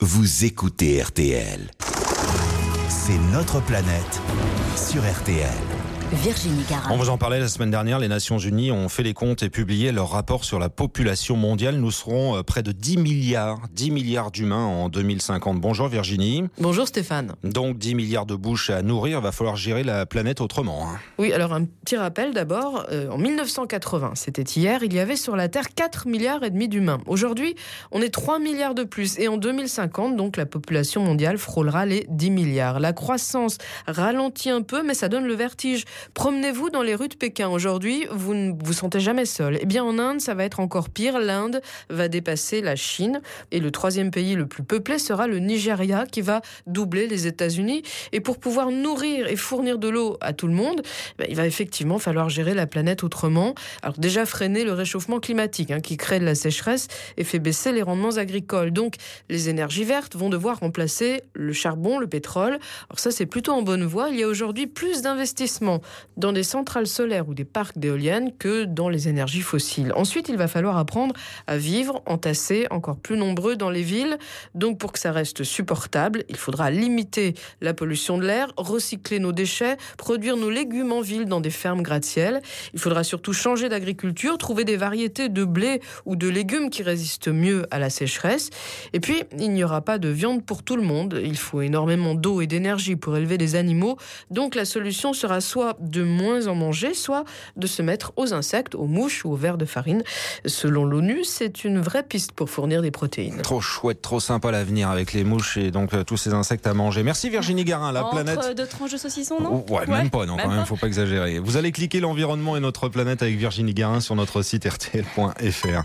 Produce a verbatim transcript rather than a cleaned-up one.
vous écoutez R T L. C'est notre planète sur R T L. Virginie Garin. On vous en parlait la semaine dernière, les Nations Unies ont fait les comptes et publié leur rapport sur la population mondiale. Nous serons près de dix milliards, dix milliards d'humains en deux mille cinquante. Bonjour Virginie. Bonjour Stéphane. Donc dix milliards de bouches à nourrir, il va falloir gérer la planète autrement. Hein. Oui, alors un petit rappel d'abord, euh, en mille neuf cent quatre-vingts, c'était hier, il y avait sur la Terre quatre milliards et demi d'humains. Aujourd'hui, on est trois milliards de plus et en deux mille cinquante, donc la population mondiale frôlera les dix milliards. La croissance ralentit un peu, mais ça donne le vertige. Promenez-vous dans les rues de Pékin. Aujourd'hui, vous ne vous sentez jamais seul. Eh bien, en Inde, ça va être encore pire. L'Inde va dépasser la Chine. Et le troisième pays le plus peuplé sera le Nigeria, qui va doubler les États-Unis. Et pour pouvoir nourrir et fournir de l'eau à tout le monde, ben, il va effectivement falloir gérer la planète autrement. Alors déjà, freiner le réchauffement climatique, hein, qui crée de la sécheresse et fait baisser les rendements agricoles. Donc, les énergies vertes vont devoir remplacer le charbon, le pétrole. Alors ça, c'est plutôt en bonne voie. Il y a aujourd'hui plus d'investissements dans des centrales solaires ou des parcs d'éoliennes que dans les énergies fossiles. Ensuite, il va falloir apprendre à vivre entassés, encore plus nombreux dans les villes. Donc, pour que ça reste supportable, il faudra limiter la pollution de l'air, recycler nos déchets, produire nos légumes en ville dans des fermes gratte-ciel. Il faudra surtout changer d'agriculture, trouver des variétés de blé ou de légumes qui résistent mieux à la sécheresse. Et puis, il n'y aura pas de viande pour tout le monde. Il faut énormément d'eau et d'énergie pour élever des animaux. Donc, la solution sera soit de moins en manger, soit de se mettre aux insectes, aux mouches ou aux vers de farine. Selon l'ONU, c'est une vraie piste pour fournir des protéines. Trop chouette, trop sympa l'avenir avec les mouches et donc euh, tous ces insectes à manger. Merci Virginie Garin, la Entre planète. deux tranches de saucisson, non? Ouais, ouais, même pas, non, même quand même, pas. faut pas exagérer. Vous allez cliquer l'environnement et notre planète avec Virginie Garin sur notre site R T L point F R.